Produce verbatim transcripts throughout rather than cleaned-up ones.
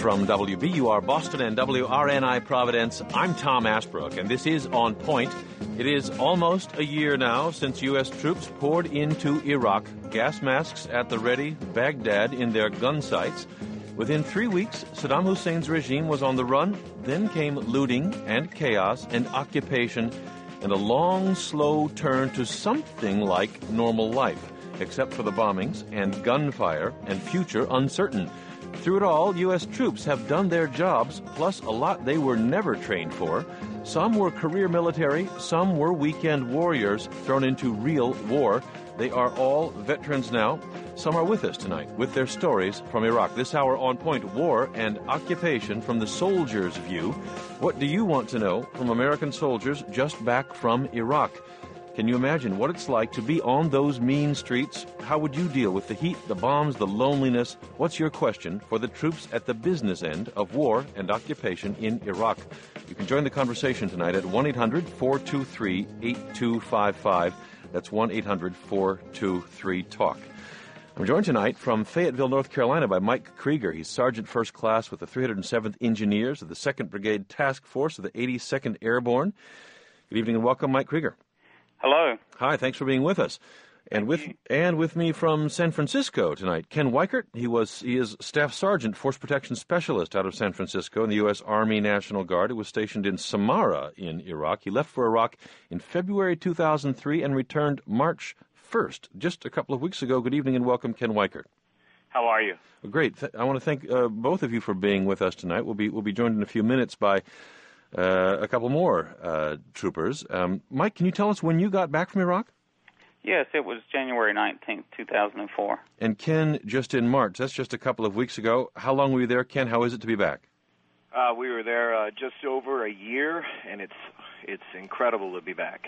From W B U R Boston and W R N I Providence, I'm Tom Asbrook, and this is On Point. It is almost a year now since U S troops poured into Iraq, gas masks at the ready, Baghdad in their gun sights. Within three weeks, Saddam Hussein's regime was on the run. Then came looting and chaos and occupation and a long, slow turn to something like normal life, except for the bombings and gunfire and future uncertain. Through it all, U S troops have done their jobs, plus a lot they were never trained for. Some were career military, some were weekend warriors thrown into real war. They are all veterans now. Some are with us tonight with their stories from Iraq. This hour On Point, war and occupation from the soldier's view. What do you want to know from American soldiers just back from Iraq? Can you imagine what it's like to be on those mean streets? How would you deal with the heat, the bombs, the loneliness? What's your question for the troops at the business end of war and occupation in Iraq? You can join the conversation tonight at one eight hundred four two three eight two five five. That's one eight hundred four two three talk. I'm joined tonight from Fayetteville, North Carolina by Mike Krieger. He's Sergeant First Class with the three hundred seventh Engineers of the second Brigade Task Force of the eighty-second Airborne. Good evening and welcome, Mike Krieger. Hello. Hi, thanks for being with us. And Thank with you. and with me from San Francisco tonight, Ken Weichert. He was he is Staff Sergeant, Force Protection Specialist out of San Francisco in the U S Army National Guard. He was stationed in Samarra in Iraq. He left for Iraq in February two thousand three and returned March first, just a couple of weeks ago. Good evening and welcome, Ken Weichert. How are you? Well, great. Th- I want to thank uh, both of you for being with us tonight. We'll be we'll be joined in a few minutes by uh, a couple more uh, troopers. Um, Mike, can you tell us when you got back from Iraq? Yes, it was January nineteenth, two thousand four. And Ken, just in March. That's just a couple of weeks ago. How long were you there, Ken? How is it to be back? Uh, we were there uh, just over a year, and it's it's incredible to be back.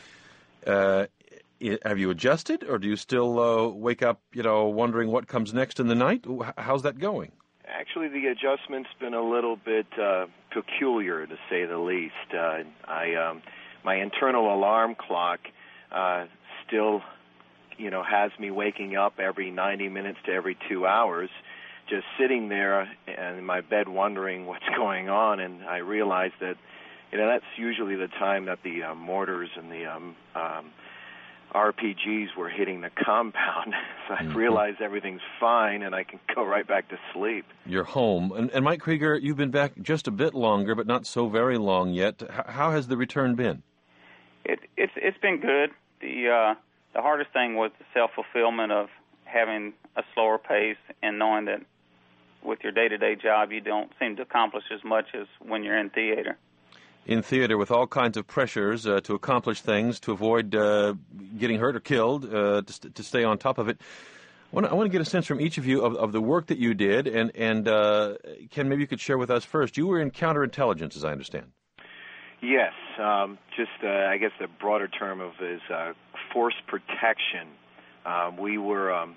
Uh, i- have you adjusted, or do you still uh, wake up, you know, wondering what comes next in the night? H- How's that going? Actually, the adjustment's been a little bit uh, peculiar, to say the least. Uh, I um, my internal alarm clock uh, still, you know, has me waking up every ninety minutes to every two hours, just sitting there in my bed wondering what's going on, and I realize that, you know, that's usually the time that the uh, mortars and the um, um, R P Gs were hitting the compound. So I Mhm. realize everything's fine, and I can go right back to sleep. You're home. And, and Mike Krieger, you've been back just a bit longer, but not so very long yet. H- how has the return been? It, it's it's been good. The uh, the hardest thing was the self-fulfillment of having a slower pace and knowing that with your day-to-day job you don't seem to accomplish as much as when you're in theater. In theater, with all kinds of pressures uh, to accomplish things, to avoid uh, getting hurt or killed, uh, to, st- to stay on top of it. I want, to, I want to get a sense from each of you of, of the work that you did, and, and uh, Ken, maybe you could share with us first. You were in counterintelligence, as I understand. Yes, um, just uh, I guess the broader term of is uh, force protection. Um, we were um,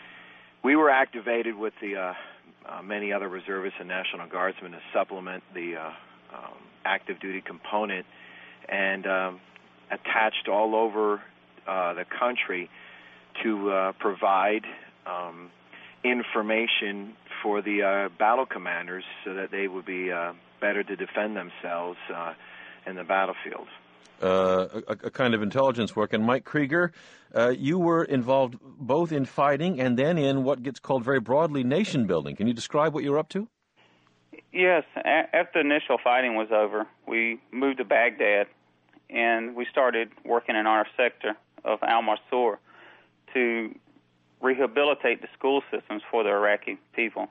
we were activated with the uh, uh, many other reservists and National Guardsmen to supplement the uh, um, active duty component, and um, attached all over uh, the country to uh, provide um, information for the uh, battle commanders so that they would be uh, better to defend themselves uh, in the battlefield. Uh, a, a kind of intelligence work. And Mike Krieger, uh, you were involved both in fighting and then in what gets called very broadly nation building. Can you describe what you were up to? Yes, a- after the initial fighting was over, we moved to Baghdad, and we started working in our sector of Al-Mansur to rehabilitate the school systems for the Iraqi people.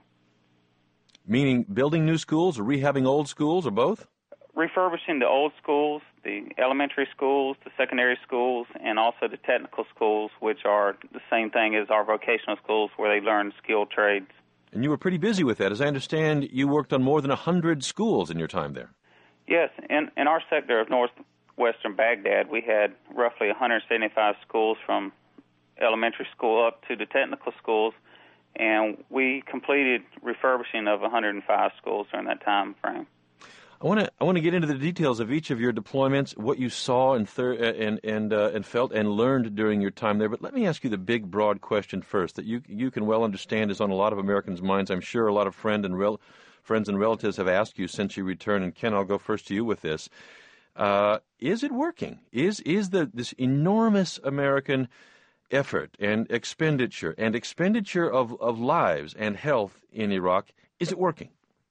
Meaning building new schools or rehabbing old schools or both? Refurbishing the old schools, the elementary schools, the secondary schools, and also the technical schools, which are the same thing as our vocational schools where they learn skilled trades. And you were pretty busy with that. As I understand, you worked on more than one hundred schools in your time there. Yes, in, in our sector of northwestern Baghdad, we had roughly one hundred seventy-five schools from elementary school up to the technical schools, and we completed refurbishing of one hundred five schools during that time frame. I want to I want to get into the details of each of your deployments, what you saw and thir- and and uh, and felt and learned during your time there. But let me ask you the big, broad question first that you you can well understand is on a lot of Americans' minds. I'm sure a lot of friend and rel- friends and relatives have asked you since you returned. And Ken, I'll go first to you with this. Uh, is it working? Is is the this enormous American effort and expenditure and expenditure of, of lives and health in Iraq, is it working?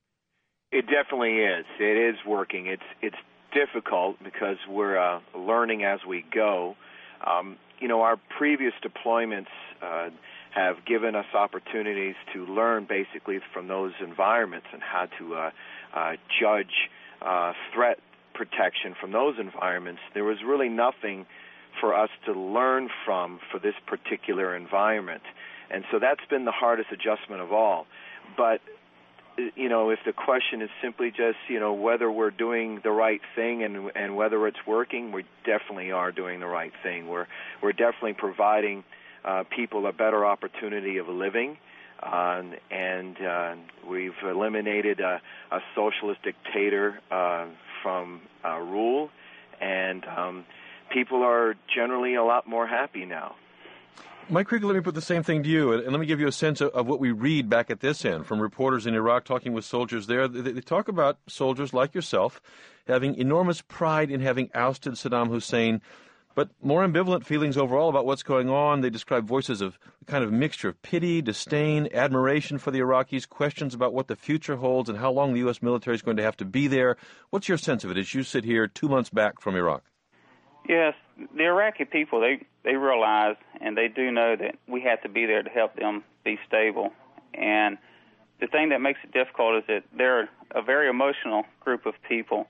It definitely is. It is working. It's it's difficult because we're uh, learning as we go. Um, you know, our previous deployments uh, have given us opportunities to learn basically from those environments and how to uh, uh, judge uh, threat protection from those environments. There was really nothing for us to learn from for this particular environment. And so that's been the hardest adjustment of all. But, you know, if the question is simply just, you know, whether we're doing the right thing and and whether it's working, we definitely are doing the right thing. We're we're definitely providing uh, people a better opportunity of living, uh, and uh, we've eliminated a, a socialist dictator uh, from uh, rule, and um, people are generally a lot more happy now. Mike Krieger, let me put the same thing to you, and let me give you a sense of, of what we read back at this end from reporters in Iraq talking with soldiers there. They, they talk about soldiers like yourself having enormous pride in having ousted Saddam Hussein, but more ambivalent feelings overall about what's going on. They describe voices of a kind of mixture of pity, disdain, admiration for the Iraqis, questions about what the future holds and how long the U S military is going to have to be there. What's your sense of it as you sit here two months back from Iraq? Yes, the Iraqi people, they, they realize and they do know that we have to be there to help them be stable. And the thing that makes it difficult is that they're a very emotional group of people,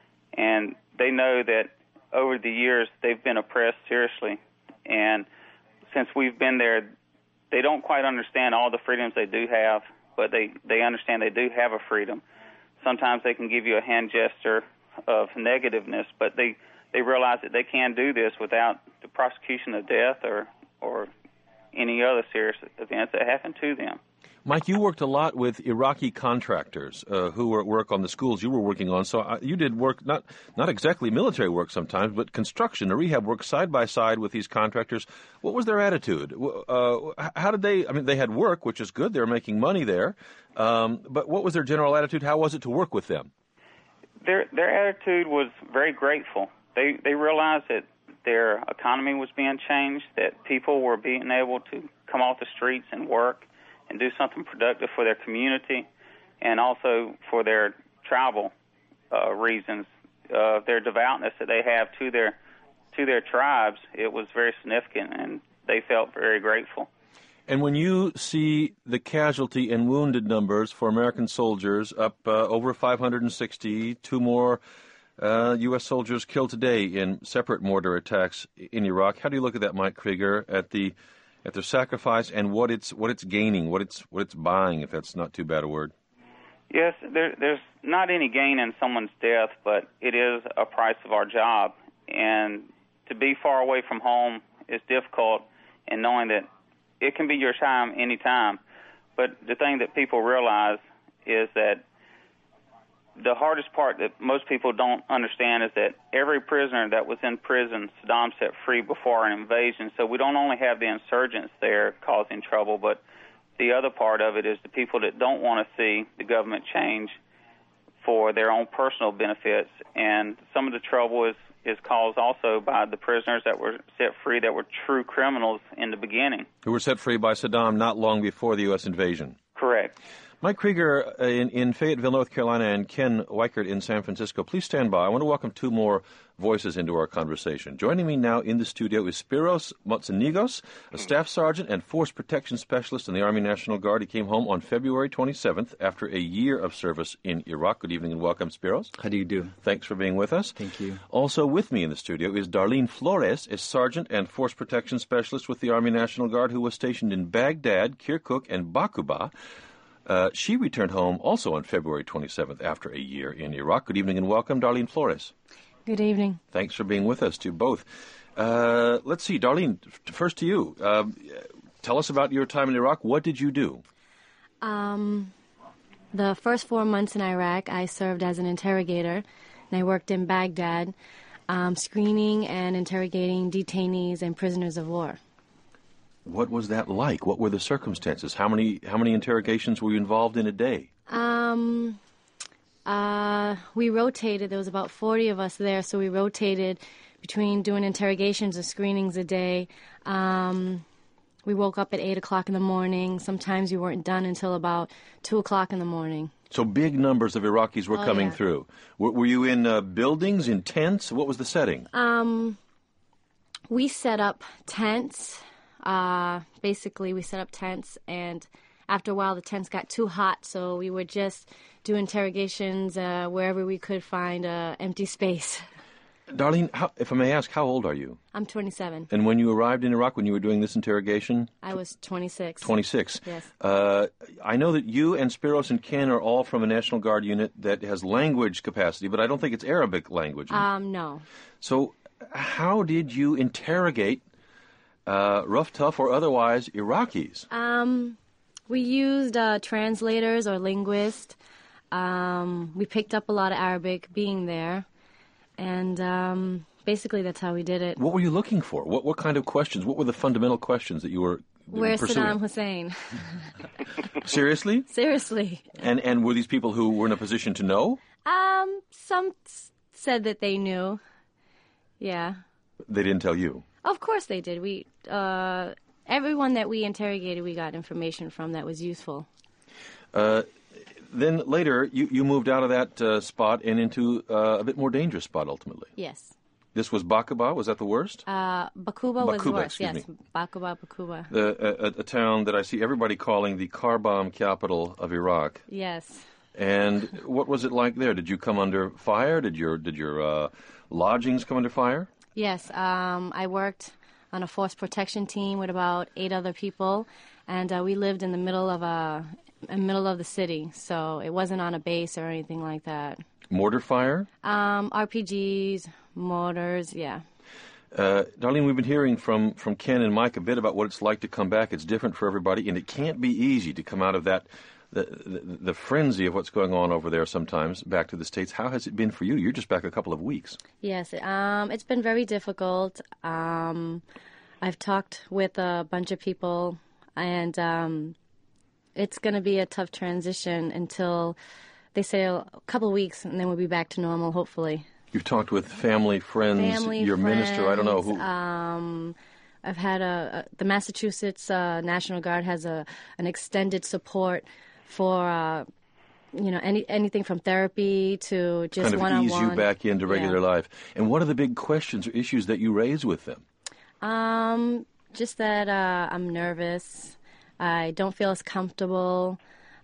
and they know that over the years they've been oppressed seriously. And since we've been there, they don't quite understand all the freedoms they do have, but they, they understand they do have a freedom. Sometimes they can give you a hand gesture of negativeness, but they They realize that they can do this without the prosecution of death or or any other serious events that happen to them. Mike, you worked a lot with Iraqi contractors uh, who were at work on the schools you were working on. So uh, you did work, not not exactly military work sometimes, but construction or rehab work side by side with these contractors. What was their attitude? Uh, how did they, I mean, they had work, which is good. They were making money there. Um, but what was their general attitude? How was it to work with them? Their their attitude was very grateful. They they realized that their economy was being changed, that people were being able to come off the streets and work and do something productive for their community and also for their tribal uh, reasons. Uh, their devoutness that they have to their to their tribes, it was very significant, and they felt very grateful. And when you see the casualty and wounded numbers for American soldiers up uh, over five hundred sixty, two more Uh, U S soldiers killed today in separate mortar attacks in Iraq. How do you look at that, Mike Krieger, at the at their sacrifice and what it's what it's gaining, what it's what it's buying, if that's not too bad a word? Yes, there, there's not any gain in someone's death, but it is a price of our job. And to be far away from home is difficult, and knowing that it can be your time any time. But the thing that people realize is that the hardest part that most people don't understand is that every prisoner that was in prison, Saddam set free before an invasion. So we don't only have the insurgents there causing trouble, but the other part of it is the people that don't want to see the government change for their own personal benefits. And some of the trouble is, is caused also by the prisoners that were set free that were true criminals in the beginning. Who were set free by Saddam not long before the U S invasion. Correct. Mike Krieger in, in Fayetteville, North Carolina, and Ken Weichert in San Francisco. Please stand by. I want to welcome two more voices into our conversation. Joining me now in the studio is Spiros Motsinigos, a staff sergeant and force protection specialist in the Army National Guard. He came home on February twenty-seventh after a year of service in Iraq. Good evening and welcome, Spiros. How do you do? Thanks for being with us. Thank you. Also with me in the studio is Darlene Flores, a sergeant and force protection specialist with the Army National Guard who was stationed in Baghdad, Kirkuk, and Bakuba. Uh, she returned home also on February twenty-seventh after a year in Iraq. Good evening and welcome, Darlene Flores. Good evening. Thanks for being with us, to both. Uh, let's see, Darlene, first to you. Uh, tell us about your time in Iraq. What did you do? Um, the first four months in Iraq, I served as an interrogator, and I worked in Baghdad, um, screening and interrogating detainees and prisoners of war. What was that like? What were the circumstances? How many how many interrogations were you involved in a day? Um, Um, uh, we rotated. There was about forty of us there, so we rotated between doing interrogations and screenings a day. Um, we woke up at eight o'clock in the morning. Sometimes we weren't done until about two o'clock in the morning. So big numbers of Iraqis were Oh, coming yeah. through. Were, were you in uh, buildings, in tents? What was the setting? Um, we set up tents. Uh, basically, we set up tents, and after a while, the tents got too hot, so we would just do interrogations uh, wherever we could find an empty space. Darlene, how, if I may ask, how old are you? I'm twenty-seven. And when you arrived in Iraq, when you were doing this interrogation? I was twenty-six. twenty-six. Yes. Uh, I know that you and Spiros and Ken are all from a National Guard unit that has language capacity, but I don't think it's Arabic language. Um, no. So how did you interrogate uh, rough, tough, or otherwise Iraqis? Um, we used uh, translators or linguists. Um, we picked up a lot of Arabic being there. And um, basically, that's how we did it. What were you looking for? What what kind of questions? What were the fundamental questions that you were, that you were Where's pursuing? Saddam Hussein? Seriously? Seriously. And and were these people who were in a position to know? Um, some s- said that they knew. Yeah. They didn't tell you. Of course they did. We, uh, everyone that we interrogated, we got information from that was useful. Uh, then later, you, you moved out of that uh, spot and into uh, a bit more dangerous spot, ultimately. Yes. This was Bakuba. Was that the worst? Uh, Bakuba was Bakuba, worse. excuse Yes. me. Bakuba, Bakuba. The, a, a town that I see everybody calling the car bomb capital of Iraq. Yes. And what was it like there? Did you come under fire? Did your did your uh, lodgings come under fire? Yes. Um, I worked on a force protection team with about eight other people, and uh, we lived in the middle of a in the middle of the city, so it wasn't on a base or anything like that. Mortar fire? Um, R P Gs, mortars, yeah. Uh, Darlene, we've been hearing from, from Ken and Mike a bit about what it's like to come back. It's different for everybody, and it can't be easy to come out of that, the, the, the frenzy of what's going on over there sometimes, back to the States. How has it been for you? You're just back a couple of weeks. Yes, um, it's been very difficult. Um, I've talked with a bunch of people, and um, it's going to be a tough transition until they say a couple of weeks, and then we'll be back to normal, hopefully. You've talked with family, friends, Family, your friends, minister, I don't know who. Um, I've had a, a the Massachusetts uh, National Guard has a an extended support for uh, you know any anything from therapy to just kind of one-on-one. ease you back into regular Yeah. life. And what are the big questions or issues that you raise with them? Um, just that uh, I'm nervous. I don't feel as comfortable.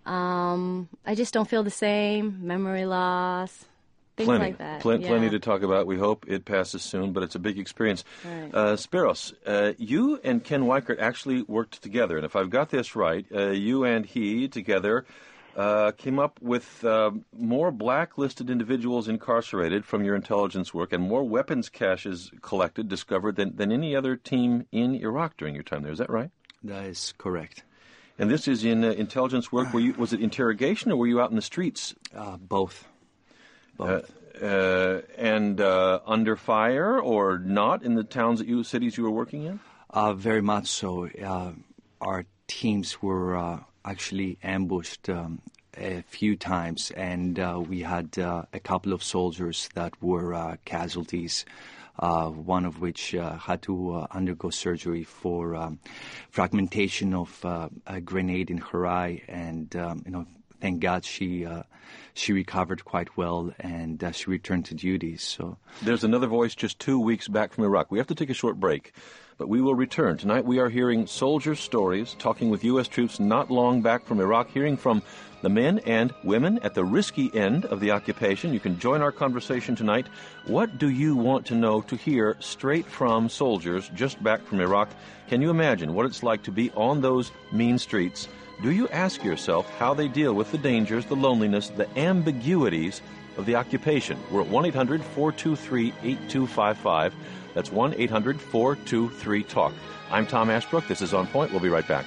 Um, I just don't feel the same. Memory loss. Things Plenty, like that. Plen- yeah. plenty to talk about. We hope it passes soon, but it's a big experience. Right. Uh, Spiros, uh, you and Ken Weichert actually worked together, and if I've got this right, uh, you and he together uh, came up with uh, more blacklisted individuals incarcerated from your intelligence work and more weapons caches collected, discovered than, than any other team in Iraq during your time there. Is that right? That is correct. And this is in uh, intelligence work. Were you, was it interrogation, or were you out in the streets? Uh, both. Uh, Both. uh, and uh, under fire or not in the towns that you, cities you were working in? Uh, very much so. Uh, our teams were uh, actually ambushed um, a few times, and uh, we had uh, a couple of soldiers that were uh, casualties. Uh, one of which uh, had to uh, undergo surgery for um, fragmentation of uh, a grenade in her eye, and um, you know, thank God she uh, she recovered quite well, and uh, she returned to duty. So There's another voice just two weeks back from Iraq. We have to take a short break, but we will return. Tonight we are hearing soldiers' stories, talking with U S troops not long back from Iraq, hearing from the men and women at the risky end of the occupation. You can join our conversation tonight. What do you want to know to hear straight from soldiers just back from Iraq? Can you imagine what it's like to be on those mean streets? Do you ask yourself how they deal with the dangers, the loneliness, the ambiguities of the occupation? We're at one eight hundred four two three eight two five five. That's one eight hundred four two three talk. I'm Tom Ashbrook. This is On Point. We'll be right back.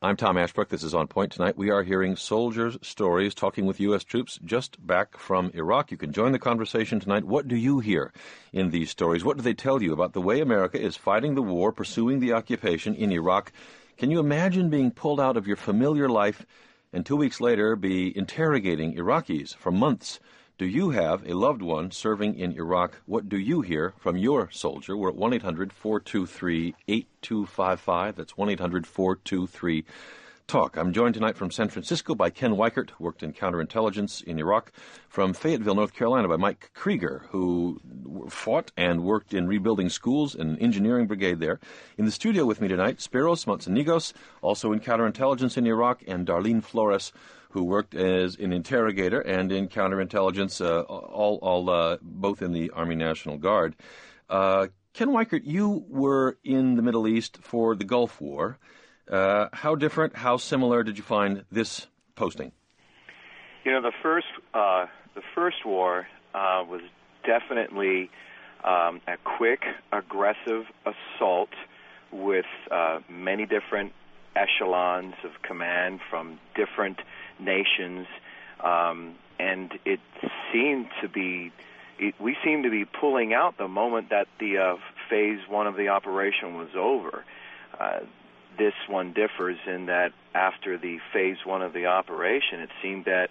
I'm Tom Ashbrook. This is On Point tonight. We are hearing soldiers' stories, talking with U S troops just back from Iraq. You can join the conversation tonight. What do you hear in these stories? What do they tell you about the way America is fighting the war, pursuing the occupation in Iraq? Can you imagine being pulled out of your familiar life and two weeks later be interrogating Iraqis for months? Do you have a loved one serving in Iraq? What do you hear from your soldier? We're at one eight hundred four two three eight two five five. That's one eight hundred four two three talk. I'm joined tonight from San Francisco by Ken Weichert, who worked in counterintelligence in Iraq. From Fayetteville, North Carolina, by Mike Krieger, who fought and worked in rebuilding schools and engineering brigade there. In the studio with me tonight, Spiros Montsanigos, also in counterintelligence in Iraq, and Darlene Flores, who worked as an interrogator and in counterintelligence, uh, all, all uh, both in the Army National Guard. Uh, Ken Weichert, you were in the Middle East for the Gulf War. Uh, how different, how similar did you find this posting? You know, the first uh, the first war uh, was definitely um, a quick, aggressive assault with uh, many different echelons of command from different nations, um, and it seemed to be, it, we seemed to be pulling out the moment that the uh, phase one of the operation was over. Uh, this one differs in that after the phase one of the operation, it seemed that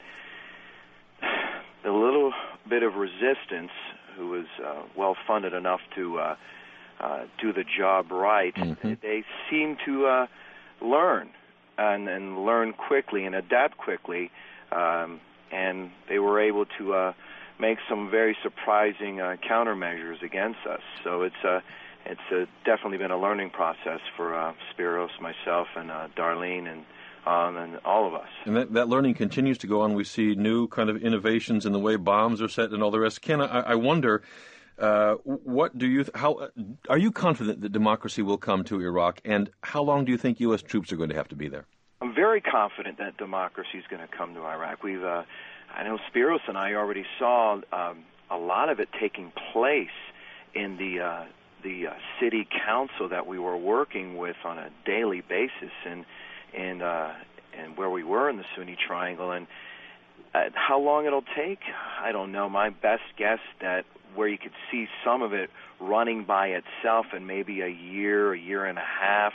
the little bit of resistance, who was uh, well-funded enough to uh, uh, do the job right, mm-hmm. they seemed to uh, learn. And, and learn quickly and adapt quickly, um, and they were able to uh, make some very surprising uh, countermeasures against us. So it's uh, it's uh, definitely been a learning process for uh, Spiros, myself, and uh, Darlene, and um, and all of us. And that, that learning continues to go on. We see new kind of innovations in the way bombs are set and all the rest. Ken, I, I wonder. Uh, what do you? How are you confident that democracy will come to Iraq, and how long do you think U S troops are going to have to be there? I'm very confident that democracy is going to come to Iraq. We've, uh, I know Spiros and I already saw um, a lot of it taking place in the uh, the uh, city council that we were working with on a daily basis, and and uh, and where we were in the Sunni Triangle, and uh, how long it'll take, I don't know. My best guess that where you could see some of it running by itself in maybe a year, a year and a half,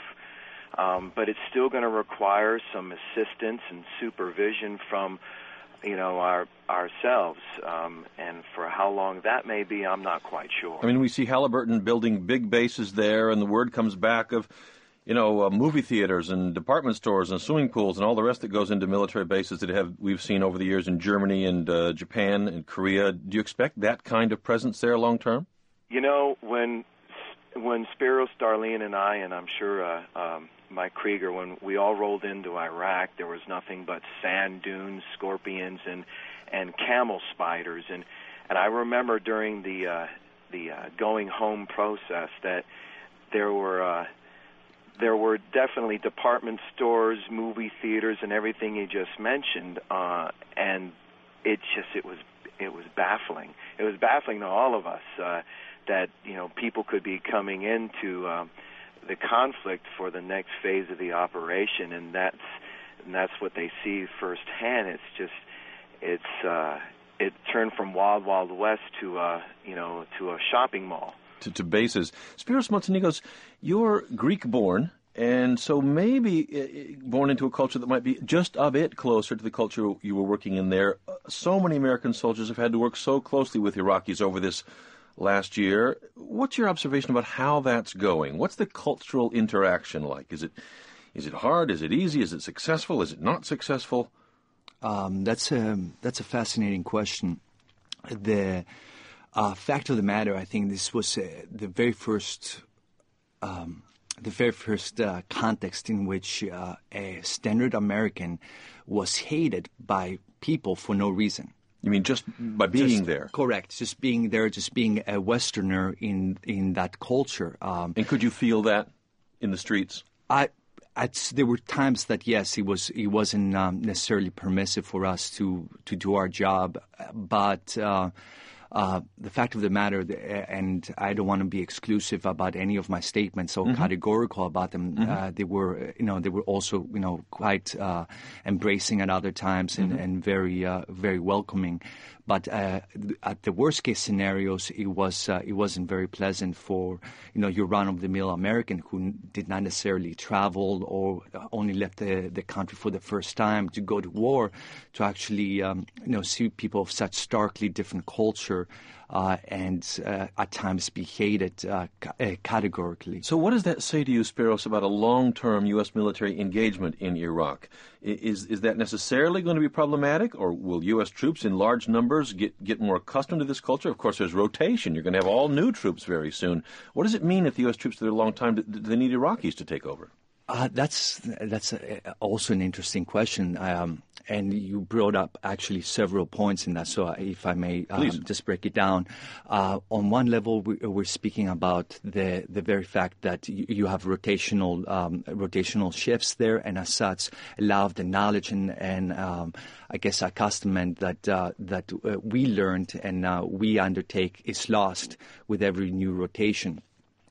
um, but it's still going to require some assistance and supervision from, you know, our ourselves, um, and for how long that may be, I'm not quite sure. I mean, we see Halliburton building big bases there, and the word comes back of, you know, uh, movie theaters and department stores and swimming pools and all the rest that goes into military bases that have we've seen over the years in Germany and uh, Japan and Korea. Do you expect that kind of presence there long term? You know, when when Spiros, Darlene, and I, and I'm sure uh, um, Mike Krieger, when we all rolled into Iraq, there was nothing but sand dunes, scorpions, and and camel spiders. And and I remember during the uh, the uh, going home process that there were. Uh, There were definitely department stores, movie theaters, and everything you just mentioned, uh, and it just it was it was baffling. It was baffling to all of us uh, that you know people could be coming into um, the conflict for the next phase of the operation, and that's and that's what they see firsthand. It's just it's uh, it turned from wild wild west to uh, you know to a shopping mall. To, to bases. Spiros Montsanigos, you're Greek-born, and so maybe uh, born into a culture that might be just a bit closer to the culture you were working in there. Uh, so many American soldiers have had to work so closely with Iraqis over this last year. What's your observation about how that's going? What's the cultural interaction like? Is it is it hard? Is it easy? Is it successful? Is it not successful? Um, that's a that's a fascinating question. The Uh, fact of the matter, I think this was uh, the very first, um, the very first uh, context in which uh, a standard American was hated by people for no reason. You mean just by being just, there? Correct. Just being there, just being a Westerner in in that culture. Um, and could you feel that in the streets? I. I'd, there were times that yes, it was it wasn't um, necessarily permissive for us to to do our job, but. Uh, uh, the fact of the matter, and I don't want to be exclusive about any of my statements or Mm-hmm. categorical about them. Mm-hmm. Uh, they were, you know, they were also, you know, quite uh, embracing at other times and, Mm-hmm. and very, uh, very welcoming. But uh, at the worst case scenarios, it was uh, it wasn't very pleasant for, you know, your run-of-the-mill American who did not necessarily travel or only left the, the country for the first time to go to war, to actually um, you know, see people of such starkly different culture uh, and uh, at times be hated uh, ca- uh, categorically. So what does that say to you, Spiros, about a long-term U S military engagement in Iraq? I- Is is that necessarily going to be problematic, or will U S troops in large numbers get, get more accustomed to this culture? Of course, there's rotation. You're going to have all new troops very soon. What does it mean if the U S troops are there a long time, do do they need Iraqis to take over? Uh, that's that's uh also an interesting question, um, and you brought up actually several points in that. So, if I may um, just break it down, uh, on one level, we, we're speaking about the the very fact that you, you have rotational um, rotational shifts there, and as such, a lot of the knowledge and and um, I guess accustomment that uh, that uh, we learned and uh, we undertake is lost with every new rotation.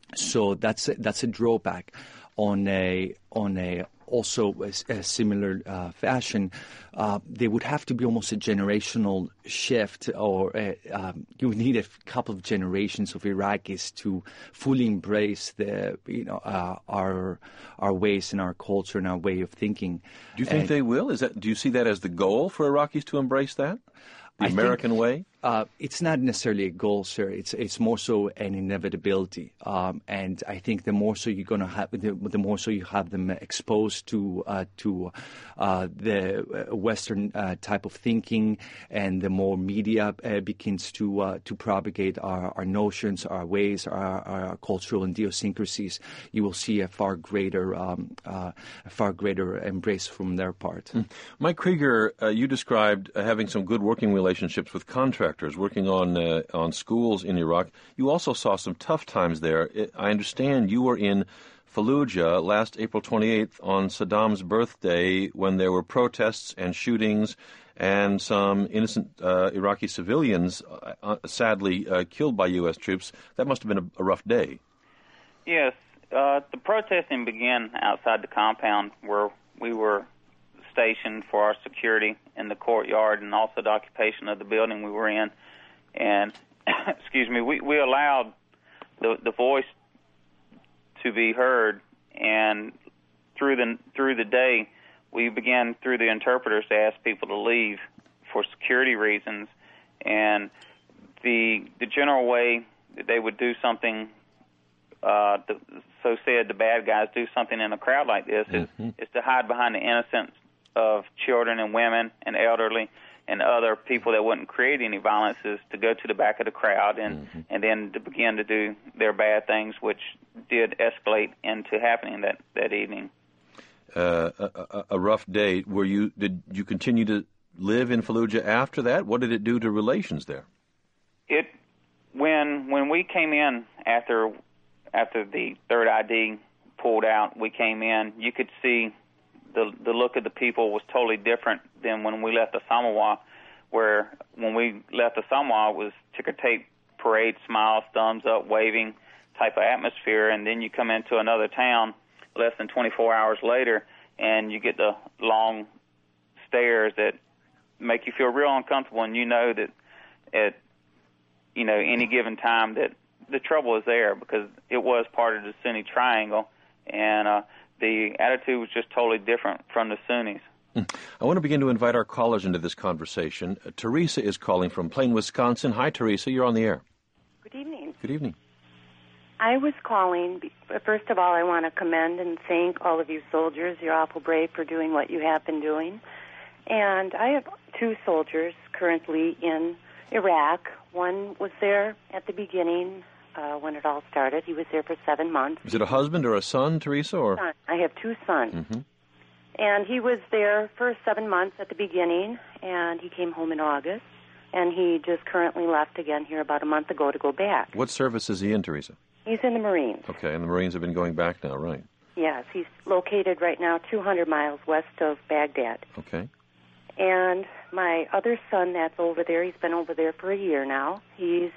So that's a, that's a drawback. On a on a also a, a similar uh, fashion, uh, there would have to be almost a generational shift, or a, um, you would need a f- couple of generations of Iraqis to fully embrace the you know uh, our our ways and our culture and our way of thinking. Do you think And they will? Is that? Do you see that as the goal for Iraqis to embrace that, the I American think, way? Uh, it's not necessarily a goal, sir. It's it's more so an inevitability, um, and I think the more so you're going to have, the, the more so you have them exposed to uh, to uh, the Western uh, type of thinking, and the more media uh, begins to uh, to propagate our, our notions, our ways, our, our cultural idiosyncrasies, you will see a far greater um, uh, a far greater embrace from their part. Mm. Mike Krieger, uh, you described uh, having some good working relationships with contractors. Working on uh, on schools in Iraq. You also saw some tough times there. I understand you were in Fallujah last April twenty-eighth on Saddam's birthday when there were protests and shootings and some innocent uh, Iraqi civilians uh, uh, sadly uh, killed by U S troops. That must have been a, a rough day. Yes. Uh, the protesting began outside the compound where we were stationed for our security in the courtyard and also the occupation of the building we were in. And, excuse me, we, we allowed the, the voice to be heard, and through the through the day, we began through the interpreters to ask people to leave for security reasons. And the the general way that they would do something, uh, the, so said the bad guys do something in a crowd like this, Mm-hmm. is, is to hide behind the innocence of children and women and elderly and other people that wouldn't create any violences, to go to the back of the crowd and, mm-hmm. and then to begin to do their bad things, which did escalate into happening that, that evening. Uh, a, a rough day. Were you? Did you continue to live in Fallujah after that? What did it do to relations there? It when when we came in after after the third I D pulled out, we came in. You could see the the look of the people was totally different than when we left Asamawa, where when we left Asamawa it was ticker tape parade, smiles, thumbs up, waving type of atmosphere, and then you come into another town less than twenty-four hours later, and you get the long stares that make you feel real uncomfortable, and you know that at you know any given time that the trouble is there, because it was part of the Sunni triangle, and uh, the attitude was just totally different from the Sunnis. I want to begin to invite our callers into this conversation. Uh, Teresa is calling from Plain, Wisconsin. Hi, Teresa. You're on the air. Good evening. Good evening. I was calling, first of all, I want to commend and thank all of you soldiers. You're awful brave for doing what you have been doing. And I have two soldiers currently in Iraq. One was there at the beginning uh, when it all started. He was there for seven months. Is it a husband or a son, Teresa? Or Son. I have two sons. Mm-hmm. And he was there for seven months at the beginning, and he came home in August. And he just currently left again here about a month ago to go back. What service is he in, Teresa? He's in the Marines. Okay, and the Marines have been going back now, right? Yes, he's located right now two hundred miles west of Baghdad. Okay. And my other son that's over there, he's been over there for a year now. He's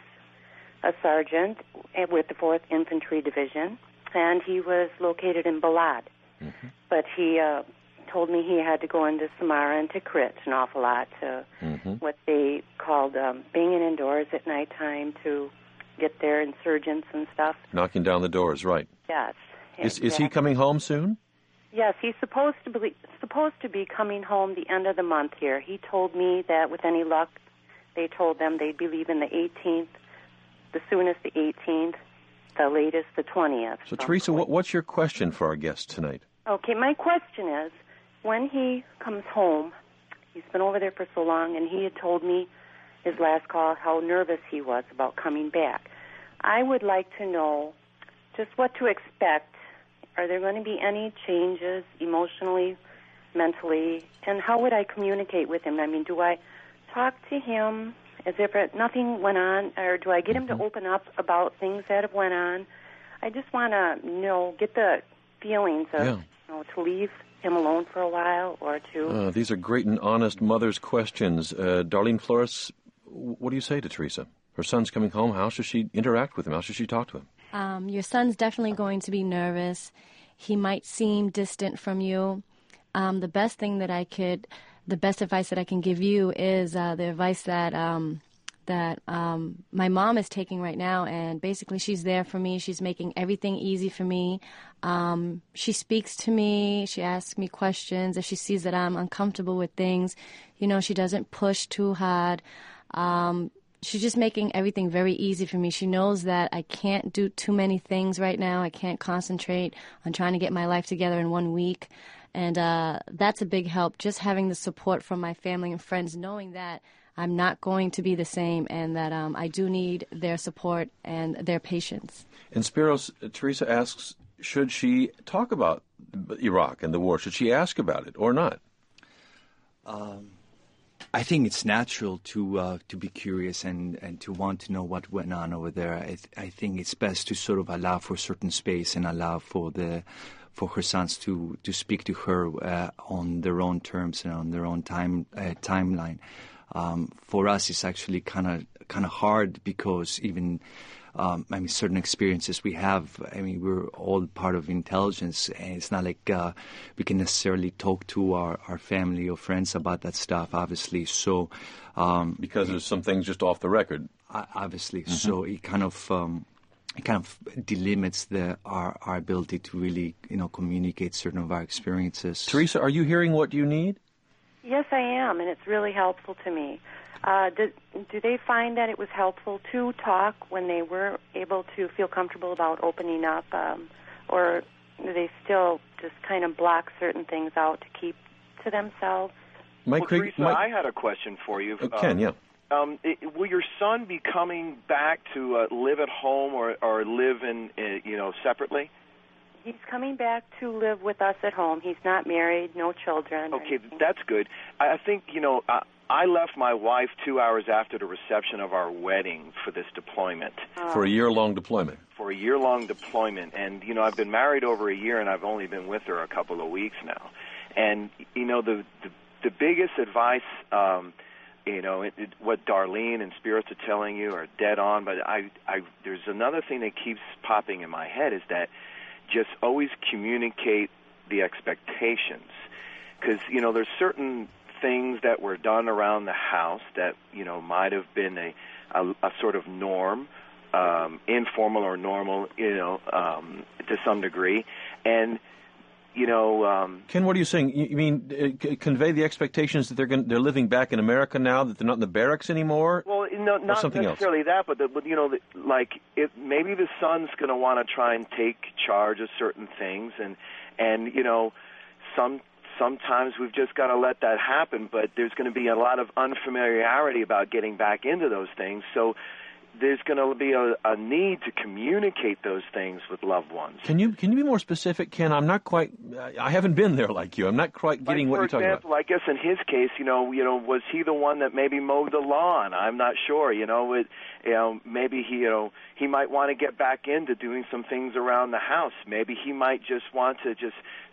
a sergeant with the fourth Infantry Division, and he was located in Balad. Mm-hmm. But he uh, told me he had to go into Samara and Tikrit an awful lot to mm-hmm. what they called um, banging in doors at nighttime to get their insurgents and stuff. Knocking down the doors, right. Yes. Is, is he coming home soon? Yes, he's supposed to be supposed to be coming home the end of the month here. He told me that with any luck, they told them they'd be leaving the eighteenth, the soonest the eighteenth, the latest the twentieth. So, Teresa, what, what's your question for our guest tonight? Okay, my question is, when he comes home, he's been over there for so long, and he had told me his last call how nervous he was about coming back. I would like to know just what to expect. Are there going to be any changes emotionally, mentally, and how would I communicate with him? I mean, do I talk to him as if nothing went on, or do I get him mm-hmm. to open up about things that have went on? I just want to know, get the feelings of, yeah. you know, to leave him alone for a while or to... Uh, these are great and honest mother's questions. Uh, Darlene Flores, what do you say to Teresa? Her son's coming home. How should she interact with him? How should she talk to him? Um, your son's definitely going to be nervous. He might seem distant from you. Um, the best thing that I could, the best advice that I can give you is uh, the advice that um, that um, my mom is taking right now, and basically she's there for me. She's making everything easy for me. Um, she speaks to me. She asks me questions. If she sees that I'm uncomfortable with things, you know, she doesn't push too hard. Um, She's just making everything very easy for me. She knows that I can't do too many things right now. I can't concentrate on trying to get my life together in one week. And uh, that's a big help, just having the support from my family and friends, knowing that I'm not going to be the same and that um, I do need their support and their patience. And Spiros, Teresa asks, should she talk about Iraq and the war? Should she ask about it or not? Um. I think it's natural to uh, to be curious and, and to want to know what went on over there. I, th- I think it's best to sort of allow for certain space and allow for the for her sons to, to speak to her uh, on their own terms and on their own time uh, timeline. Um, for us, it's actually kind of kind of hard because even. Um, I mean, certain experiences we have, I mean, we're all part of intelligence, and it's not like uh, we can necessarily talk to our, our family or friends about that stuff, obviously. So, um, because there's some things just off the record. Obviously. Mm-hmm. So it kind of um, it kind of delimits the our, our ability to really, you know, communicate certain of our experiences. Teresa, are you hearing what you need? Yes, I am, and it's really helpful to me. Uh, do, do they find that it was helpful to talk when they were able to feel comfortable about opening up, um, or do they still just kind of block certain things out to keep to themselves? Mike, well, Teresa, Mike, I had a question for you. Uh, Ken, um, yeah. Um, it, will your son be coming back to uh, live at home or, or live in, uh, you know, separately? He's coming back to live with us at home. He's not married, no children. Okay, that's good. I think, you know, I, I left my wife two hours after the reception of our wedding for this deployment. Oh. For a year-long deployment? For a year-long deployment. And, you know, I've been married over a year, and I've only been with her a couple of weeks now. And, you know, the the, the biggest advice, um, you know, it, it, what Darlene and Spirits are telling you are dead on, but I, I there's another thing that keeps popping in my head is that just always communicate the expectations. Because, you know, there's certain things that were done around the house that, you know, might have been a, a, a sort of norm, um, informal or normal, you know, um, to some degree. And, you know... Um, Ken, what are you saying? You mean uh, convey the expectations that they're going, they're living back in America now, that they're not in the barracks anymore? Well, no, not necessarily else? that, but, the, but, you know, the, like, if maybe the son's going to want to try and take charge of certain things, and, and you know, some... Sometimes we've just got to let that happen, but there's going to be a lot of unfamiliarity about getting back into those things. So there's going to be a, a need to communicate those things with loved ones. Can you can you be more specific, Ken? I'm not quite. I haven't been there like you. I'm not quite getting like, what you're talking example, about. I guess in his case, you know, you know, was he the one that maybe mowed the lawn? I'm not sure. You know, it, you know, maybe he, you know, he might want to get back into doing some things around the house. Maybe he might just want to just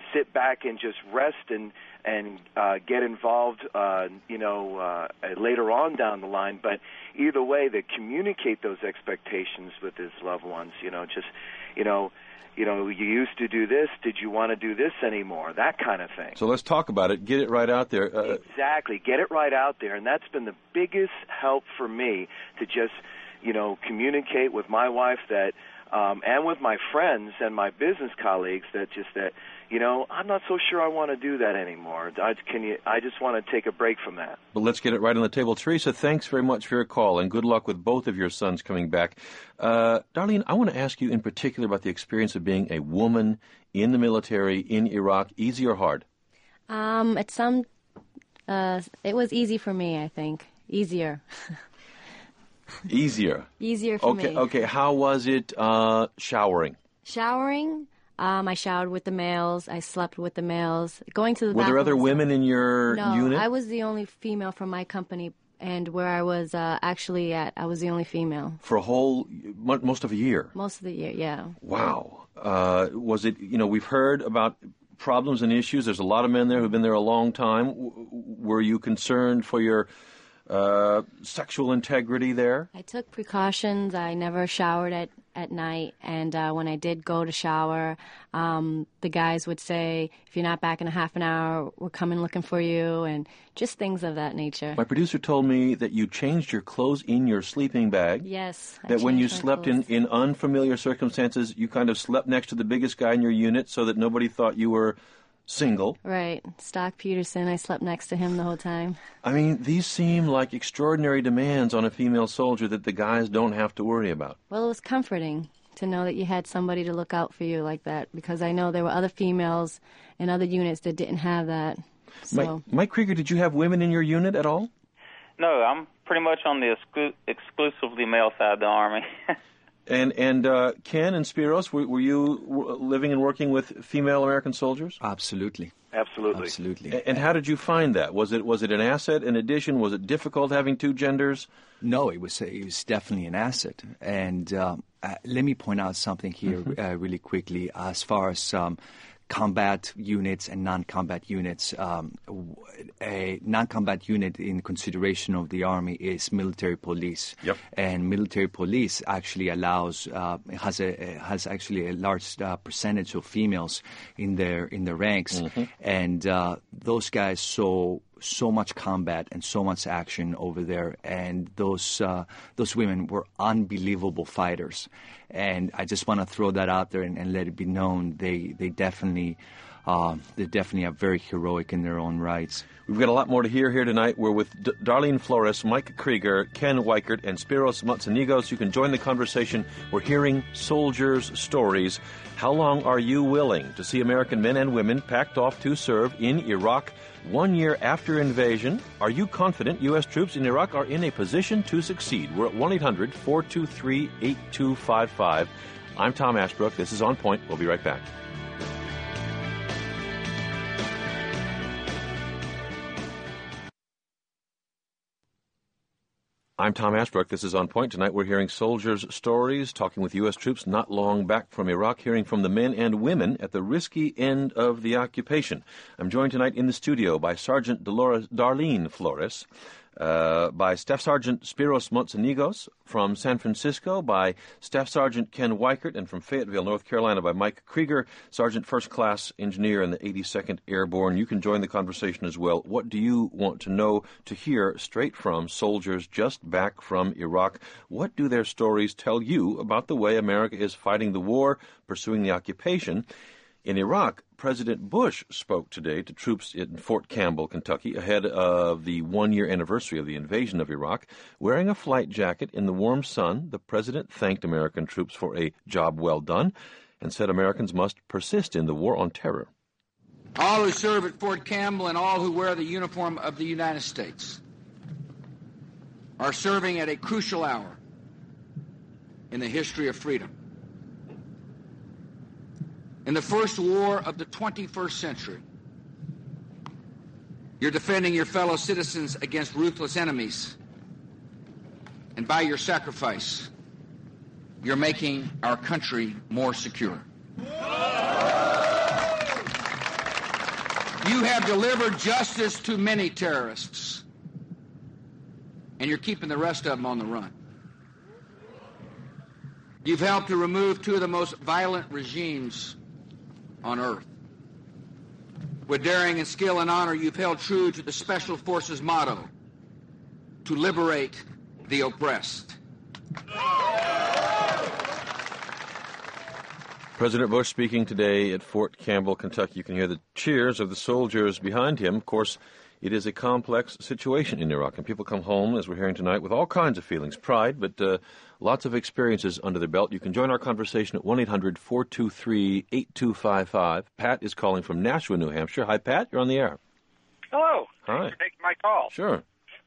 sit back and just rest and and uh, get involved, uh, you know, uh, later on down the line. But either way, to communicate those expectations with his loved ones, you know, just, you know, you know, you used to do this. Did you want to do this anymore? That kind of thing. So let's talk about it. Get it right out there. Uh, exactly. Get it right out there. And that's been the biggest help for me to just, you know, communicate with my wife that, um, and with my friends and my business colleagues that just that, you know, I'm not so sure I want to do that anymore. I, can you, I just want to take a break from that. But let's get it right on the table. Teresa, thanks very much for your call, and good luck with both of your sons coming back. Uh, Darlene, I want to ask you in particular about the experience of being a woman in the military in Iraq. Easy or hard? Um, it's some, uh, it was easy for me, I think. Easier. Easier? Easier for okay, me. Okay, how was it uh, showering? Showering? Um, I showered with the males. I slept with the males. Going to the Were there other bathroom- women in your no, unit? I was the only female from my company, and where I was uh, actually at, I was the only female. For a whole, mo- most of a year? Most of the year, yeah. Wow. Uh, was it, you know, we've heard about problems and issues. There's a lot of men there who've been there a long time. W- were you concerned for your uh, sexual integrity there? I took precautions. I never showered at, at night, and uh, when I did go to shower, um, the guys would say, if you're not back in a half an hour, we're coming looking for you, and just things of that nature. My producer told me that you changed your clothes in your sleeping bag. Yes. I That when you changed my slept in, clothes. in unfamiliar circumstances, you kind of slept next to the biggest guy in your unit so that nobody thought you were single. Right. Stock Peterson, I slept next to him the whole time. I mean, these seem like extraordinary demands on a female soldier that the guys don't have to worry about. Well, it was comforting to know that you had somebody to look out for you like that, because I know there were other females in other units that didn't have that. So. Mike, Mike Krieger, did you have women in your unit at all? No, I'm pretty much on the exclu- exclusively male side of the Army. And and uh, Ken and Spiros, were, were you w- living and working with female American soldiers? Absolutely. Absolutely. Absolutely. A- and how did you find that? Was it was it an asset, an addition? Was it difficult having two genders? No, it was it was definitely an asset. And um, uh, let me point out something here Mm-hmm. uh, really quickly as far as um, combat units and non-combat units. Um, w- a non-combat unit in consideration of the Army is military police. Yep. And military police actually allows uh, has a has actually a large uh, percentage of females in their in their ranks, and uh, those guys saw so much combat and so much action over there, and those uh, those women were unbelievable fighters. And I just want to throw that out there and, and let it be known they they definitely uh, they definitely are very heroic in their own rights. We've got a lot more to hear here tonight. We're with D- Darlene Flores, Mike Krieger, Ken Weichert, and Spiros Matsanigos. You can join the conversation. We're hearing soldiers' stories. How long are you willing to see American men and women packed off to serve in Iraq one year after invasion? Are you confident U S troops in Iraq are in a position to succeed? We're at one eight hundred four two three eight two five five. I'm Tom Ashbrook. This is On Point. We'll be right back. I'm Tom Ashbrook. This is On Point. Tonight we're hearing soldiers' stories, talking with U S troops not long back from Iraq, hearing from the men and women at the risky end of the occupation. I'm joined tonight in the studio by Sergeant Dolores, Darlene Flores, uh, by Staff Sergeant Spiros Matsanigos from San Francisco, by Staff Sergeant Ken Weichert, and from Fayetteville, North Carolina, by Mike Krieger, Sergeant First Class Engineer in the eighty-second Airborne. You can join the conversation as well. What do you want to know, to hear straight from soldiers just back from Iraq? What do their stories tell you about the way America is fighting the war, pursuing the occupation? In Iraq, President Bush spoke today to troops in Fort Campbell, Kentucky, ahead of the one-year anniversary of the invasion of Iraq. Wearing a flight jacket in the warm sun, the president thanked American troops for a job well done and said Americans must persist in the war on terror. All who serve at Fort Campbell and all who wear the uniform of the United States are serving at a crucial hour in the history of freedom. In the first war of the twenty-first century, you're defending your fellow citizens against ruthless enemies. And by your sacrifice, you're making our country more secure. You have delivered justice to many terrorists, and you're keeping the rest of them on the run. You've helped to remove two of the most violent regimes on earth. With daring and skill and honor, you've held true to the Special Forces motto, to liberate the oppressed. President Bush speaking today at Fort Campbell, Kentucky. You can hear the cheers of the soldiers behind him. Of course, it is a complex situation in Iraq, and people come home, as we're hearing tonight, with all kinds of feelings, pride, but uh, lots of experiences under their belt. You can join our conversation at one eight hundred four two three eight two five five. Pat is calling from Nashua, New Hampshire. Hi, Pat. You're on the air. Hello. Hi. Thanks for taking my call. Sure.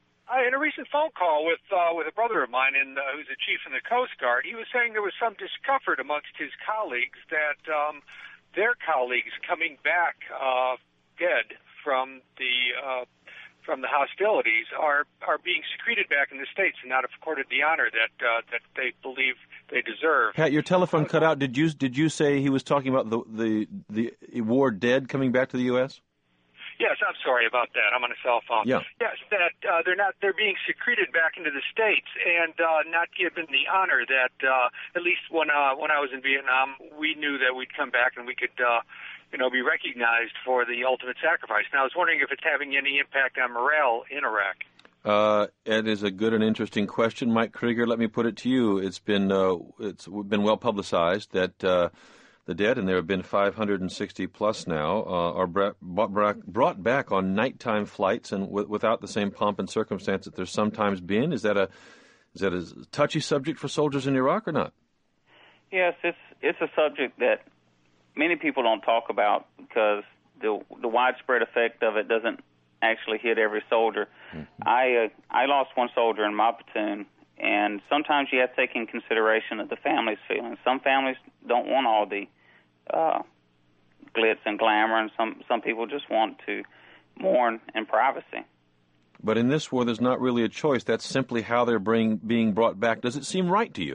I had a recent phone call with uh, with a brother of mine in, uh, who's a chief in the Coast Guard. He was saying there was some discomfort amongst his colleagues that um, their colleagues coming back uh, dead from the uh, from the hostilities are are being secreted back in the States and not accorded the honor that uh, that they believe they deserve. Pat, your telephone cut out. Did you did you say he was talking about the the the war dead coming back to the U S? Yes, I'm sorry about that. I'm on a cell phone. Yeah. Yes, that uh, they're not they're being secreted back into the States and uh, not given the honor that uh, at least when uh, when I was in Vietnam, we knew that we'd come back and we could uh, you know be recognized for the ultimate sacrifice. Now, I was wondering if it's having any impact on morale in Iraq. Uh, it is a good and interesting question, Mike Krieger. Let me put it to you. It's been uh, it's been well publicized that. Uh, The dead, and there have been five hundred sixty plus now, uh, are bra- brought, brought back on nighttime flights and w- without the same pomp and circumstance that there's sometimes been. Is that a is that a touchy subject for soldiers in Iraq or not? Yes, it's it's a subject that many people don't talk about because the the widespread effect of it doesn't actually hit every soldier. Mm-hmm. I uh, I lost one soldier in my platoon. And sometimes you have to take in consideration of the family's feelings. Some families don't want all the uh, glitz and glamour, and some, some people just want to mourn in privacy. But in this war, there's not really a choice. That's simply how they're bring, being brought back. Does it seem right to you?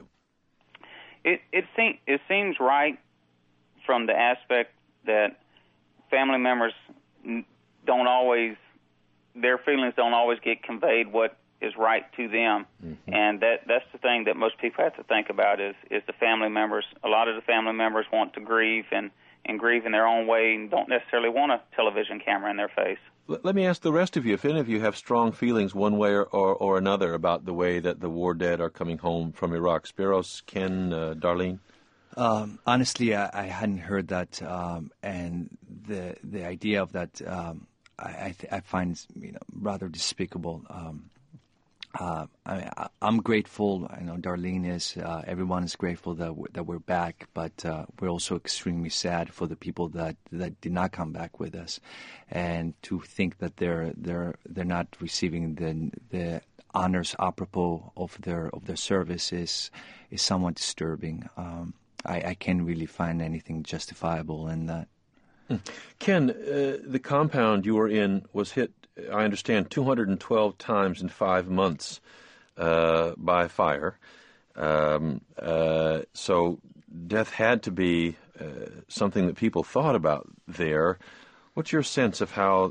It it, seem, it seems right from the aspect that family members don't always, their feelings don't always get conveyed what is right to them, mm-hmm. and that that's the thing that most people have to think about is is the family members. A lot of the family members want to grieve and, and grieve in their own way and don't necessarily want a television camera in their face. L- let me ask the rest of you, if any of you have strong feelings one way or, or, or another about the way that the war dead are coming home from Iraq. Spiros, Ken, uh, Darlene? Um, honestly, I, I hadn't heard that, um, and the the idea of that um, I, I, th- I find you know rather despicable. Um, Uh, I, I'm grateful. I know Darlene is. Uh, everyone is grateful that we're, that we're back, but uh, we're also extremely sad for the people that, that did not come back with us, and to think that they're they're they're not receiving the the honors apropos of their of their service is is somewhat disturbing. Um, I, I can't really find anything justifiable in that. Ken, uh, the compound you were in was hit, I understand, two hundred twelve times in five months uh, by fire. Um, uh, so death had to be uh, something that people thought about there. What's your sense of how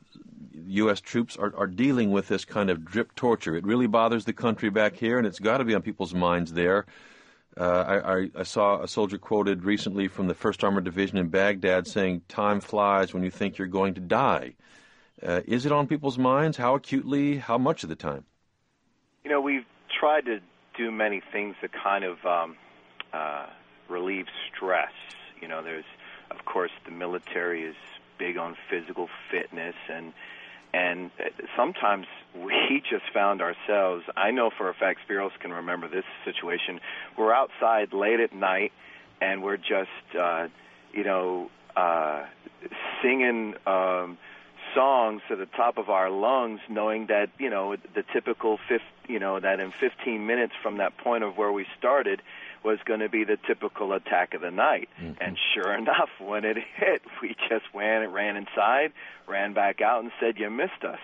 U S troops are, are dealing with this kind of drip torture? It really bothers the country back here, and it's got to be on people's minds there. Uh, I, I, I saw a soldier quoted recently from the first Armored Division in Baghdad saying, "Time flies when you think you're going to die." Uh, is it on people's minds? How acutely? How much of the time? You know, we've tried to do many things that kind of um, uh, relieve stress. You know, there's, of course, the military is big on physical fitness, and and sometimes we just found ourselves, I know for a fact Spiros can remember this situation, we're outside late at night, and we're just, uh, you know, uh, singing um, songs to the top of our lungs, knowing that, you know, the typical, fifth, you know, that in fifteen minutes from that point of where we started was going to be the typical attack of the night. Mm-hmm. And sure enough, when it hit, we just ran, ran inside, ran back out, and said, "You missed us."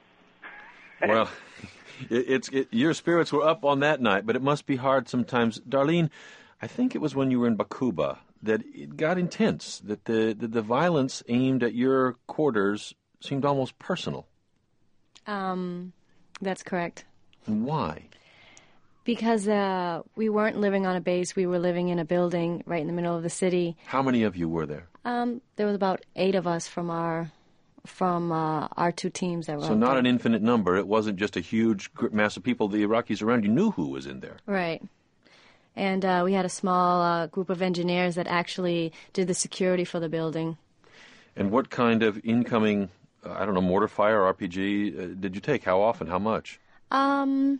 Well, it, it's it, your spirits were up on that night, but it must be hard sometimes. Darlene, I think it was when you were in Bakuba that it got intense, that the, the, the violence aimed at your quarters seemed almost personal. Um, that's correct. And why? Because uh, we weren't living on a base. We were living in a building right in the middle of the city. How many of you were there? Um, there was about eight of us from our from uh, our two teams that were So out not there. an infinite number. It wasn't just a huge gr- mass of people. The Iraqis around you knew who was in there. Right. And uh, we had a small uh, group of engineers that actually did the security for the building. And what kind of incoming, uh, I don't know, mortar fire, R P G, uh, did you take? How often? How much? Um,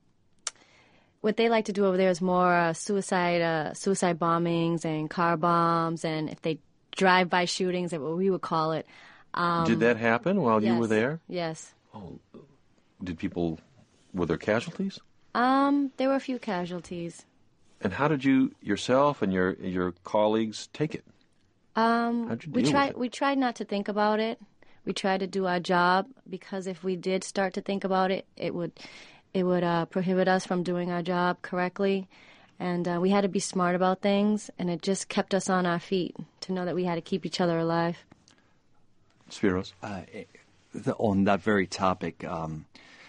what they like to do over there is more uh, suicide uh, suicide bombings and car bombs, and if they drive-by shootings, that's what we would call it. Um, Did that happen while yes, you were there? Yes. Oh, did people, were there casualties? Um, there were a few casualties. And how did you yourself and your your colleagues take it? Um, How'd you we deal tried. with it? We tried not to think about it. We tried to do our job, because if we did start to think about it, it would it would uh, prohibit us from doing our job correctly. And uh, we had to be smart about things, and it just kept us on our feet to know that we had to keep each other alive. Spiros? Uh, the, on that very topic, um,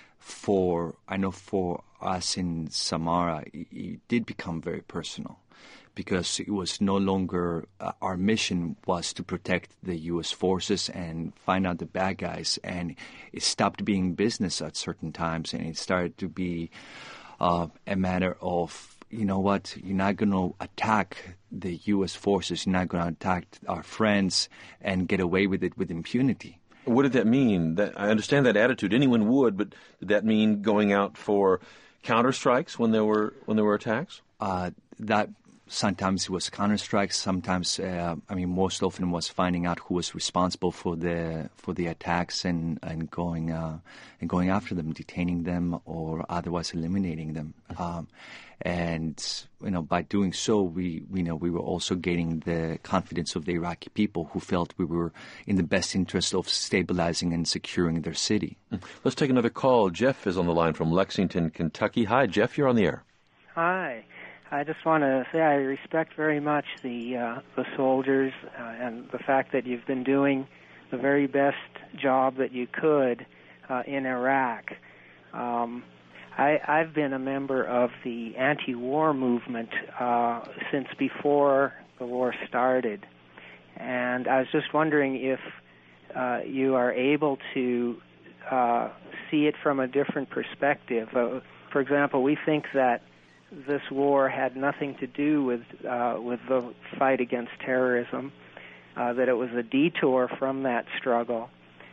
for I know for us in Samara, it, it did become very personal, because it was no longer uh, our mission was to protect the U S forces and find out the bad guys, and it stopped being business at certain times, and it started to be uh, a matter of, you know what, you're not going to attack the U S forces, you're not going to attack our friends and get away with it with impunity. What did that mean? That, I understand that attitude. Anyone would, but did that mean going out for counter-strikes when there were when there were attacks? Uh, that sometimes it was counter-strikes. Sometimes, uh, I mean, most often was finding out who was responsible for the for the attacks and and going uh, and going after them, detaining them, or otherwise eliminating them. Um, and you know, by doing so, we we know we were also gaining the confidence of the Iraqi people, who felt we were in the best interest of stabilizing and securing their city. Let's take another call. Jeff is on the line from Lexington, Kentucky. Hi, Jeff. You're on the air. Hi. I just want to say I respect very much the uh, the soldiers uh, and the fact that you've been doing the very best job that you could uh, in Iraq. Um, I, I've been a member of the anti-war movement uh, since before the war started, and I was just wondering if uh, you are able to uh, see it from a different perspective. Uh, for example, we think that this war had nothing to do with uh, with the fight against terrorism, uh, that it was a detour from that struggle.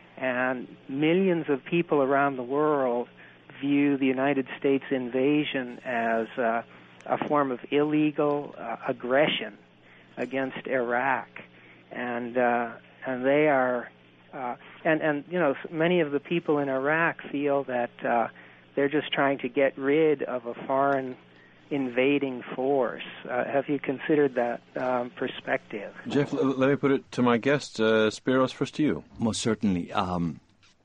And millions of people around the world view the United States invasion as uh, a form of illegal uh, aggression against Iraq. And uh, and they are, uh, and, and, you know, many of the people in Iraq feel that uh, they're just trying to get rid of a foreign invading force. Uh, have you considered that um, perspective? Jeff, l- let me put it to my guest, uh, Spiros, first to you. Most certainly. Um,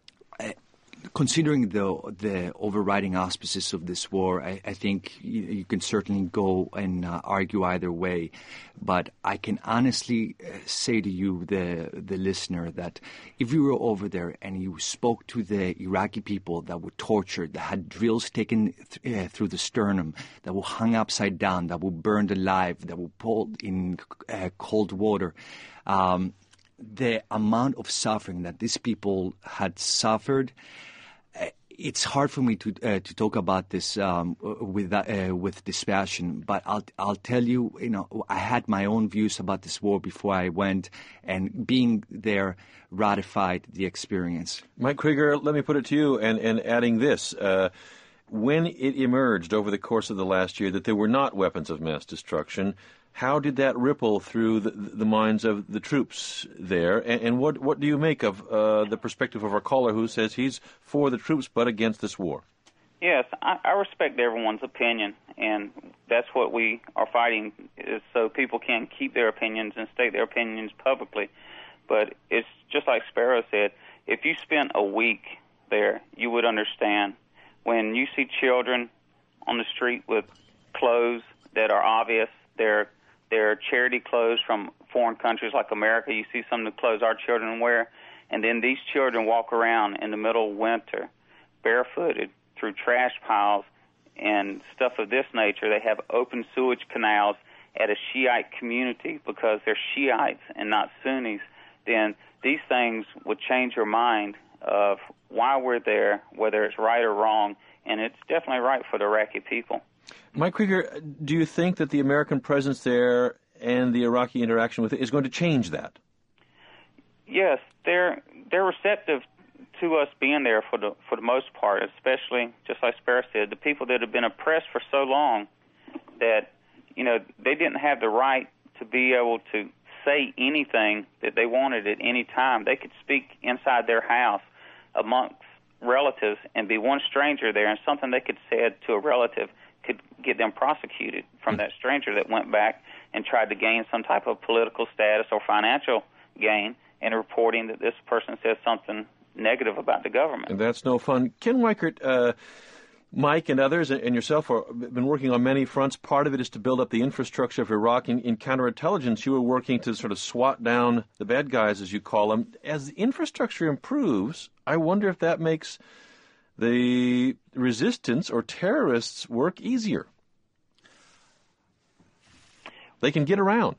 I, considering the the overriding auspices of this war, I, I think you, you can certainly go and uh, argue either way. But I can honestly uh, say to you, the the listener, that if you were over there and you spoke to the Iraqi people that were tortured, that had drills taken th- uh, through the sternum, that were hung upside down, that were burned alive, that were pulled in uh, cold water, um, the amount of suffering that these people had suffered, uh, it's hard for me to uh, to talk about this um, with uh, with dispassion. But I'll I'll tell you, you know, I had my own views about this war before I went, and being there ratified the experience. Mike Krieger, let me put it to you, and, and adding this. Uh, when it emerged over the course of the last year that there were not weapons of mass destruction, how did that ripple through the, the minds of the troops there? And, and what, what do you make of uh, the perspective of our caller who says he's for the troops but against this war? Yes, I, I respect everyone's opinion, and that's what we are fighting, is so people can keep their opinions and state their opinions publicly. But it's just like Sparrow said, if you spent a week there, you would understand. When you see children on the street with clothes that are obvious, they're their charity clothes from foreign countries like America. You see some of the clothes our children wear. And then these children walk around in the middle of winter, barefooted, through trash piles and stuff of this nature. They have open sewage canals at a Shiite community because they're Shiites and not Sunnis. Then these things would change your mind of why we're there, whether it's right or wrong, and it's definitely right for the Iraqi people. Mike Krieger, do you think that the American presence there and the Iraqi interaction with it is going to change that? Yes, they're they're receptive to us being there for the for the most part, especially, just like Sparrow said, the people that have been oppressed for so long that, you know, they didn't have the right to be able to say anything that they wanted at any time. They could speak inside their house amongst relatives and be one stranger there, and something they could say to a relative could get them prosecuted from that stranger that went back and tried to gain some type of political status or financial gain in reporting that this person says something negative about the government. And that's no fun. Ken Weichert, uh, Mike and others and yourself have been working on many fronts. Part of it is to build up the infrastructure of Iraq. In, in counterintelligence, you were working to sort of swat down the bad guys, as you call them. As the infrastructure improves, I wonder if that makes the resistance or terrorists work easier. They can get around.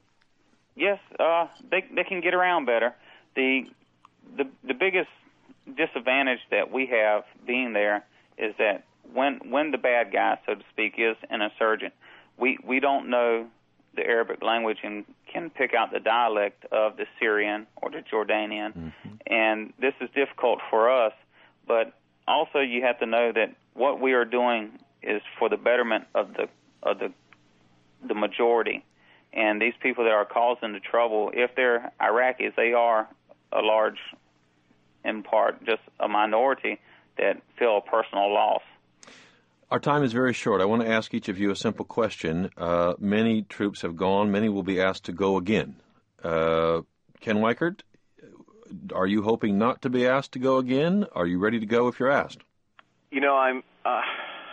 Yes, uh, they they can get around better. The the the biggest disadvantage that we have being there is that when when the bad guy, so to speak, is an insurgent, we we don't know the Arabic language and can pick out the dialect of the Syrian or the Jordanian, mm-hmm. and this is difficult for us. But also, you have to know that what we are doing is for the betterment of the of the the majority. And these people that are causing the trouble, if they're Iraqis, they are a large, in part, just a minority that feel a personal loss. Our time is very short. I want to ask each of you a simple question. Uh, many troops have gone. Many will be asked to go again. Uh, Ken Weichert, are you hoping not to be asked to go again? Are you ready to go if you're asked? You know, I'm uh,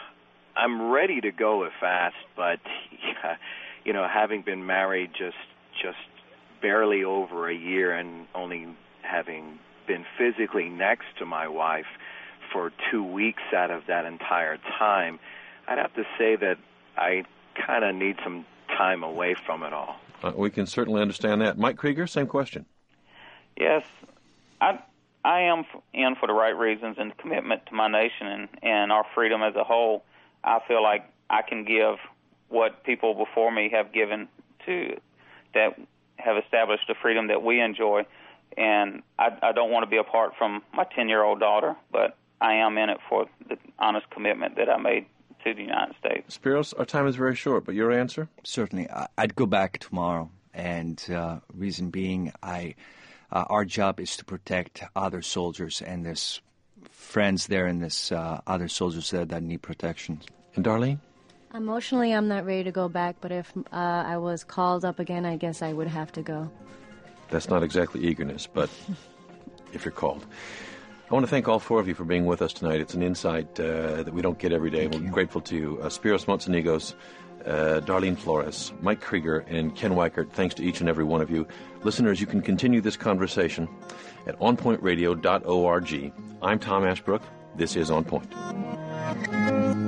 I'm ready to go if asked, but... Yeah, you know, having been married just just barely over a year and only having been physically next to my wife for two weeks out of that entire time, I'd have to say that I kind of need some time away from it all. Uh, we can certainly understand that. Mike Krieger, same question. Yes, I I am in for the right reasons and commitment to my nation and, and our freedom as a whole. I feel like I can give what people before me have given to that have established the freedom that we enjoy. And I, I don't want to be apart from my ten-year-old daughter, but I am in it for the honest commitment that I made to the United States. Spiros, our time is very short, but your answer? Certainly. I'd go back tomorrow, and uh, reason being, I uh, our job is to protect other soldiers, and there's friends there and there's uh, other soldiers there that need protection. And Darlene? Emotionally, I'm not ready to go back, but if uh, I was called up again, I guess I would have to go. That's not exactly eagerness, but if you're called. I want to thank all four of you for being with us tonight. It's an insight uh, that we don't get every day. Thank We're you. grateful to you. Uh, Spiros Montzenegos, uh, Darlene Flores, Mike Krieger, and Ken Weichert. Thanks to each and every one of you. Listeners, you can continue this conversation at on point radio dot org. I'm Tom Ashbrook. This is On Point.